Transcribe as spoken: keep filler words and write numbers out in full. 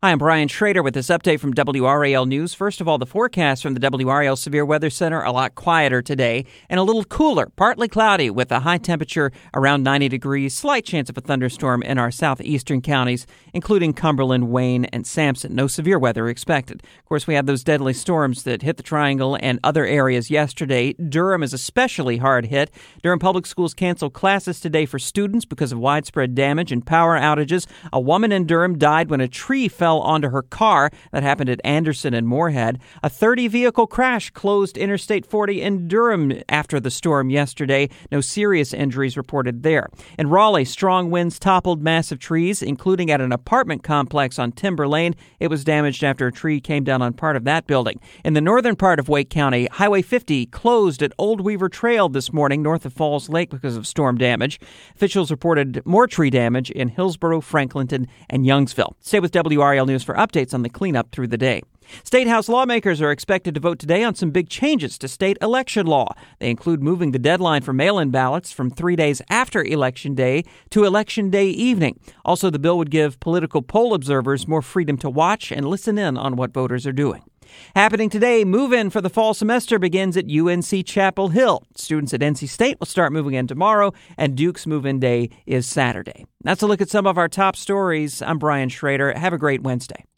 Hi, I'm Brian Schrader with this update from W R A L News. First of all, the forecast from the W R A L Severe Weather Center, a lot quieter today and a little cooler, partly cloudy with a high temperature around ninety degrees, slight chance of a thunderstorm in our southeastern counties, including Cumberland, Wayne, and Sampson. No severe weather expected. Of course, we had those deadly storms that hit the Triangle and other areas yesterday. Durham is especially hard hit. Durham Public Schools canceled classes today for students because of widespread damage and power outages. A woman in Durham died when a tree fell onto her car. That happened at Anderson and Moorhead. A thirty-vehicle crash closed Interstate forty in Durham after the storm yesterday. No serious injuries reported there. In Raleigh, strong winds toppled massive trees, including at an apartment complex on Timber Lane. It was damaged after a tree came down on part of that building. In the northern part of Wake County, Highway fifty closed at Old Weaver Trail this morning north of Falls Lake because of storm damage. Officials reported more tree damage in Hillsborough, Franklinton, and Youngsville. Stay with W R A L News for updates on the cleanup through the day. State House lawmakers are expected to vote today on some big changes to state election law. They include moving the deadline for mail-in ballots from three days after Election Day to Election Day evening. Also, the bill would give political poll observers more freedom to watch and listen in on what voters are doing. Happening today, move-in for the fall semester begins at U N C Chapel Hill. Students at N C State will start moving in tomorrow, and Duke's move-in day is Saturday. That's a look at some of our top stories. I'm Brian Schrader. Have a great Wednesday.